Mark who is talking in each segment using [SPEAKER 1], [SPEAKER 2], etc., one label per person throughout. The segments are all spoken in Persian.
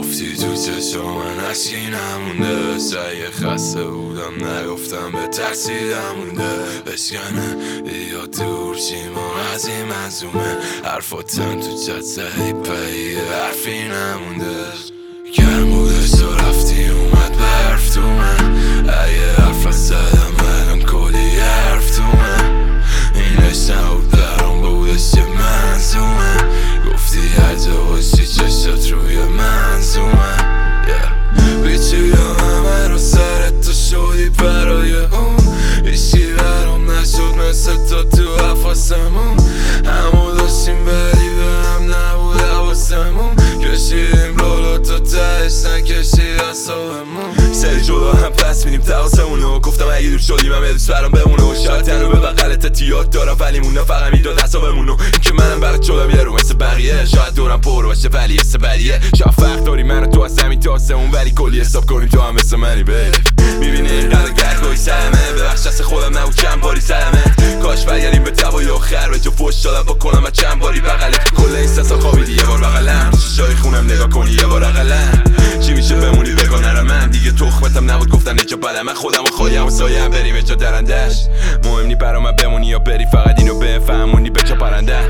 [SPEAKER 1] گفتی تو چشم من اشکی نمونده، سعی خسته بودم نگفتم به ترسیدم مونده، بشکنه یا دور شیم و از این منظومه، حرفاتم تو چت زدی پایی حرفی نمونده، گرم بودش تو رفتی اومد برف تو من، اگه حرف زدم الان کلی حرف تو من، اینش نبود برام بودش یه منظومه، گفتی هر جا باشی چشات روی منظومه، بیچی همه رو سرت تو شدی برای اون، ایشی برام نشد مثل تو حفاظمون، همو داشتیم ولی به هم نبود حواسمون، کشیدیم لولا تو تهش نکشید اصابمون، سری جلو هم پس میریم تقاسمونو، گفتم اگه دور شدیم هم یه دوست برام بمونه و شاید تنو به بقلت یاد دارم ولی مونه فقط میداد اصابمونو، این که منم برات شدم یه رو مثل بقیه، شاید دورم پر باشه ولی حس بدیه، شاید فرق داری من و تو از زمین تا آسمون ولی کلی حساب کنیم تو هم مثل منی بیب، میبینی اینقدر گرگوی سرمه ببخش دست خودم نبود چند باری سرمت، کاش برگردیم به دوای آخر به جو فوش دادم بکنم و چند باری بغلت، کل این سسا خوابیدی یه بار بغلم، شیشای خونم نگاه کنی یه بار اقلم، چی میشه بمونی بگاه نرمم دیگه تخمتم نبود گفتن که بله من خودم و خواهیم و سایم بریم به جا درندش، مهم نی برا من بمونی یا بری فقط اینو بفهمونی به چه پرنده،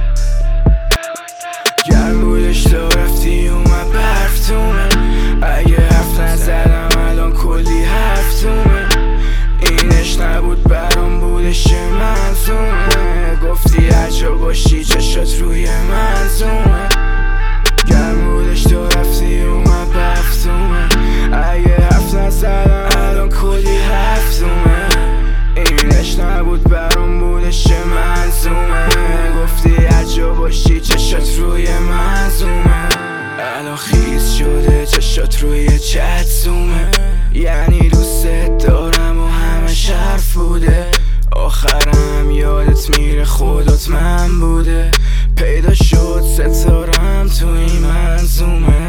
[SPEAKER 2] گرم بودش تو رفتی اومد برف تو من، اگه حرف نزدم الان کلی حرف تو من، اینش نبود برام بودش یه منظومه، گفتی هر جا باشی چشات روی منظومه، گرم بودش تو رفتی اومد برف تو من، اگه حرف نزدم الان کلی حرف تو من، اینش نبود برام بودش یه منظومه، گفتی هر جا باشی چشات روی منظومه، الان خیز شده چشات روی چت زومه، یعنی دوست دارم و همش حرف بوده، آخرم یادت میره خودت من بوده، پیدا شد ستارم تو این منظومه،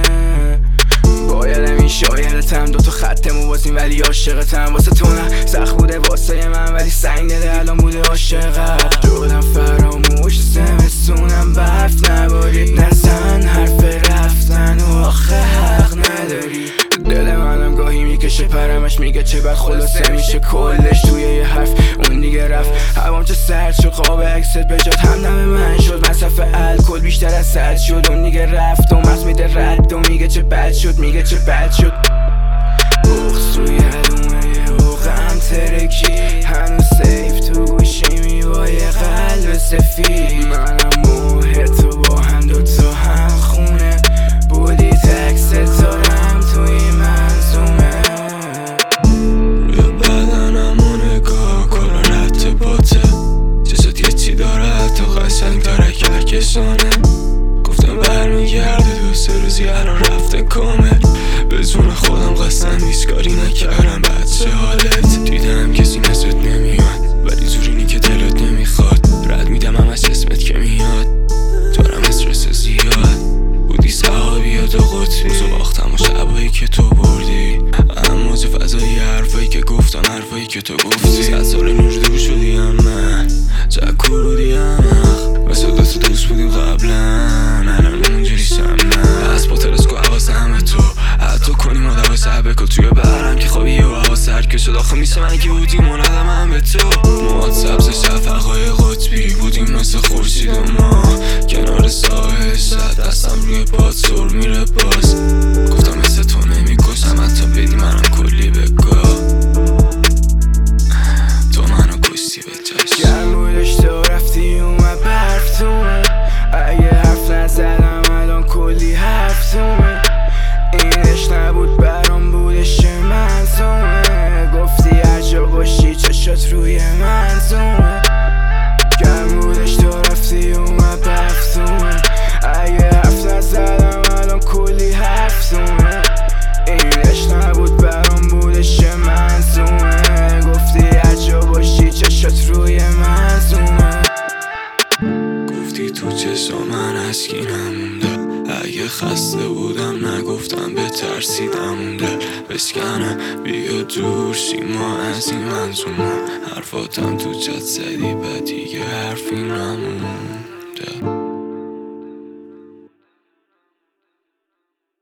[SPEAKER 2] بایدم شایدتم دوتا خط موازیم ولی عاشقتم، واسه تو نه سخت بوده واسه من ولی سنگ دل الان بوده عاشقت، جودم فراموش زمستونم برف نبارید نزن حرف رفتن و آخه حق نداری، دل منم گاهی میکشه پرمش میگه چه بد خلاصه میشه کلش توی یه حرف، اون دیگه رفت هوام چه سرد شد خواب اکست بجات همدم من شد، مصرف الکل بیشتر از سرد شد، اون دیگه رفت و مغز میده رد و میگه چه بد شد میگه چه بد شد، بغض توی علومه یه حقم ترکی، هنوز سیف تو گوشیمی با یه قلب سفید، منم موه تو با هم دوتا هم خونه بودی تک ستارم توی منظومه،
[SPEAKER 1] روی بدنم و نگاه کلا رد باته، چشات یه چی داره حتی قشنگ داره کلکشانه، گفتم برمیگرده دو سه روزی الان رفته کامل، به جون خودم قسم هیچ کاری نکردم بچه حالت، دیدم کسی نزد نمیاد ولی زورینی که دلت نمیخواد، رد میدم همش اسمت که میاد دارم استرس زیاد، بودی صحابیات و قطبی روزو باختم و شبایی که تو بردی، اما چه فضایی حرفایی که گفتم حرفایی که تو گفتی، 100 سال نور دور شدی هم من چه کرودی هم مثل دوست دوست بودیم قبلا، الان اونجوری شم من از با تلسکو حواس همه تو حتی کنیم آدم شب بکن توی برم که خوابی و هوا سرد که شد، آخه میشه من که بودیم و ندم هم به تو، موهات سبز شفقهای قطبی بودیم مثل خورشید و ما کنار ساحل، شد دستم روی پاد سر میره باز، گفتم مثل تو نمیکشم حتی بدی منم کلی بگاه، تو منو کشتی به جاش،
[SPEAKER 2] گرم بودش تو رفتی اومد برف تو من، اگه حرف نزدم الان کلی حرف تو من، اینش نبود برام بودش یه منظومه، گفتی هر جا باشی چشات روی منظومه، گرم بودش تو رفتی اومد برف تو من، اگه حرف نزدم الان کلی حرف تو من، اینش نبود برام بودش یه منظومه، گفتی هر جا باشی چشات روی منظومه،
[SPEAKER 1] گفتی تو چشم من اشکی نمونده، اگه خسته بودم نگفتم به ترسیدم مونده، بشکنه بیا دور شیما از این منظومه، حرفاتم تو چت زدی بعد دیگه حرفی نمونده.